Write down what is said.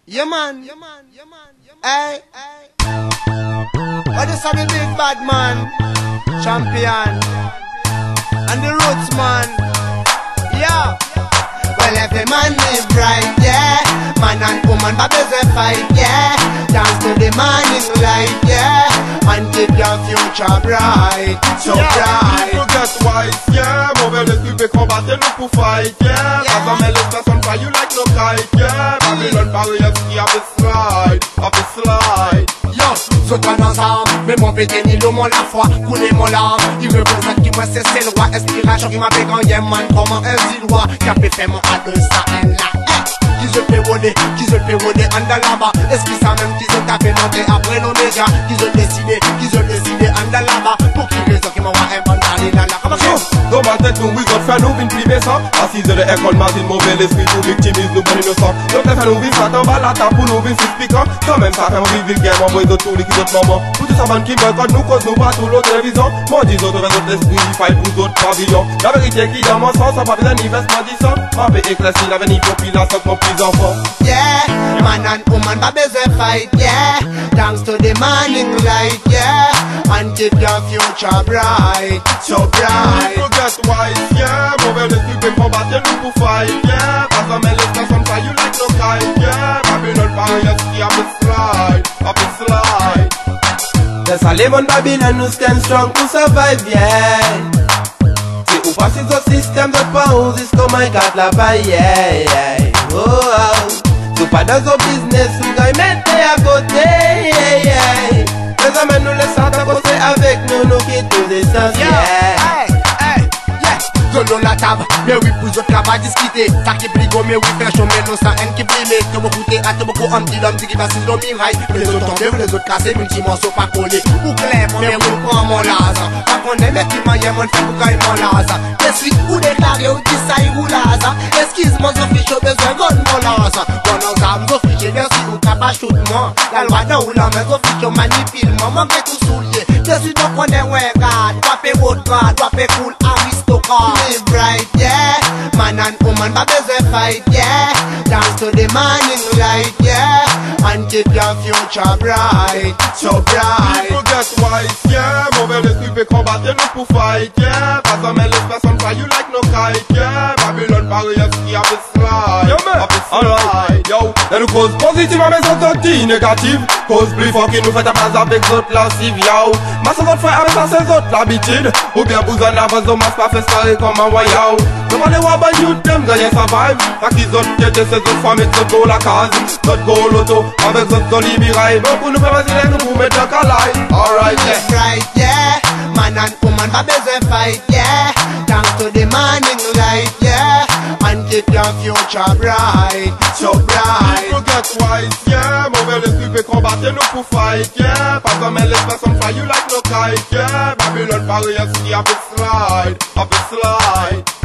Yeah, man. Hey. What is the big bad man? Champion. And the roots man. Yeah. Well, every man live right, yeah. Man and woman, babies they fight, yeah. Dance to the morning light, yeah. And keep your future bright, so bright. People get wise, yeah. Mauvais esprit peut combattre nous pour fight, yeah. Pas en mêler personne pas you like no kite, yeah. Babylon barrière qui a fait slide. Yo, sautant ensemble, mais mon pété ni l'eau, mon la foi, couler mon larme. Il représente qui moi c'est le roi, inspiration qui m'appelle quand y'a man, comment un zilwa, qui a fait mon art de ça, en là. Qui se fait rouler, en là-bas. Est-ce qu'ils savent même qu'ils ont tapé monter après nos médias, qu'ils ont décidé, en là-bas. Pour qui raison qui m'ont inventé là, comment ça? Dans ma tête, nous, oui, God fait nous vin priver ça. Assise de l'école, Martin, mauvais l'esprit, nous victimise, nous bon innocent. Donc, les fait nous vin, ça t'en va la table pour nous vin, c'est piquant. Quand même, ça fait un vivre game, envoie d'autres tours, liquide d'autres moments. Pour tout ça, man, qui boycott, nous cause, nous pas tout l'autre télévision. Moi, dis autres, avec d'autres esprits, il faille pour d'autres pavillons. La vérité qui dans mon sens, ça va faire un investment disant. Ma paix éclaircie, l'avenir population, mon plus enfant. Yeah, man and woman, babies they fight, yeah. Thanks to the morning light, yeah. And keep your future bright, so bright. People get wise, yeah. Mauvais esprit peut combattre nous pour fight, yeah. Pas en mêler personne pas you like no kite, yeah. Babylon barrière qui a fait slide. Let's all live on Babylon, nous stand strong to survive, yeah. Si ou pas si ce système de pause, c'est comme un garde là-bas, yeah. Oh, so pas dans un business, nous gagne mettre à côté, yeah. Les amis nous laissent à côté avec nous, nous quittons des sens, yeah. Dans la table, mais oui, pour autres là va discuter. Ça qui brigo, mais oui, faire chômer, non, ça haine qui brille. Que beaucoup à te beaucoup, un petit homme qui va s'y dormir. Les autres tombés, les autres cassés, multi morceaux pas collés. Ou clair, mais oui, prends mon laza. Pas qu'on aime, qui m'a yé, mon fait pour qu'il mon laza. Les suites, ou déclaré, ou dit ça, ou laza. Excuse-moi, j'en fiche au besoin, donne mon laza. Bon, on s'en j'en fiche, merci, ou capache tout le monde. La loi dans ou la maison, fiche, on manipule, maman, met tout soulier. Les suites, on connaît, ouais, garde. Doit payer votre garde, doit payer cool, aristocrate. Live right, yeah. Man and woman, babies they fight, yeah. Dance to the morning light, yeah. And keep your future bright, so bright. People get wise, yeah. Mauvais esprit peut combattre nous pour fight, yeah. Pas en mêler personne pas you like no kite, yeah. Babylon barrière qui a fait slide. Yo, man. Alright, yo. Là nous cause positive à mes autres négative. Cause plus fort qui nous fait ta base avec d'autres lascives, yo. Masse votre frère avec ça c'est autres l'habitude. Ou bien bouson la base au masse pas fait ça comme un voyou. Nous allons voir ben youth them gagne survive. Fait qu'ils autres qui étaient ces autres femmes et ces autres la case. D'autres go l'auto avec d'autres solibirailles. Donc pour nous faire vaser nous pour mettre un calais. Alright, yeah. Right, yeah. Man and woman, babies they fight, yeah. Thanks to the morning light, yeah. And keep your future bright, so bright. People get wise, yeah. Mauvais esprit peut combattre nous pour fight, yeah. Pas comme les personnes pas you like no kite, yeah. Babylon barrière qui a fait slide.